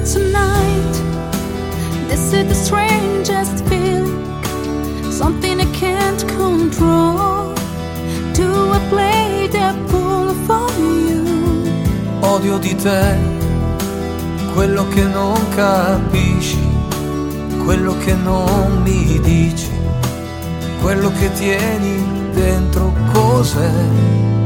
tonight. This is the strangest feeling, something I can't control. Do I play the fool for you? Odio di te quello che non capisci, quello che non mi dici, quello che tieni dentro cos'è.